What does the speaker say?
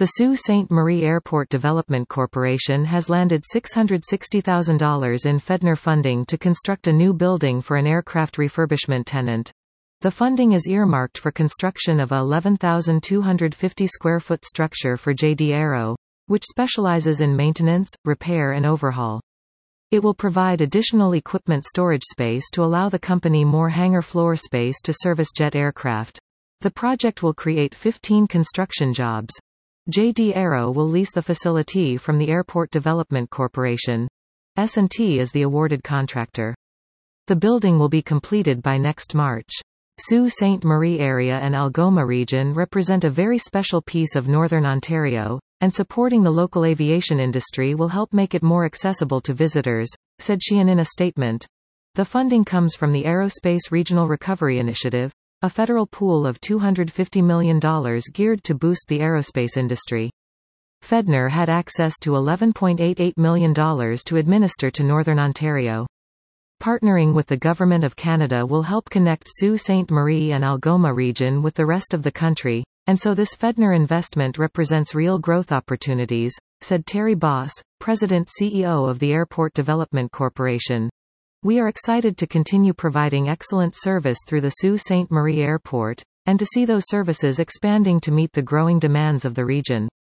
The Sault Ste. Marie Airport Development Corporation has landed $660,000 in FEDNR funding to construct a new building for an aircraft refurbishment tenant. The funding is earmarked for construction of a 11,250 square foot structure for JD Aero, which specializes in maintenance, repair and overhaul. It will provide additional equipment storage space to allow the company more hangar floor space to service jet aircraft. The project will create 15 construction jobs. JD Aero will lease the facility from the Airport Development Corporation. S&T is the awarded contractor. The building will be completed by next March. Sault Ste. Marie area and Algoma region represent a very special piece of Northern Ontario, and supporting the local aviation industry will help make it more accessible to visitors, said Sheehan in a statement. The funding comes from the Aerospace Regional Recovery Initiative, a federal pool of $250 million geared to boost the aerospace industry. FEDNR had access to $11.88 million to administer to Northern Ontario. Partnering with the Government of Canada will help connect Sault Ste. Marie and Algoma region with the rest of the country, and so this FEDNR investment represents real growth opportunities, said Terry Boss, President-CEO of the Airport Development Corporation. We are excited to continue providing excellent service through the Sault Ste. Marie Airport, and to see those services expanding to meet the growing demands of the region.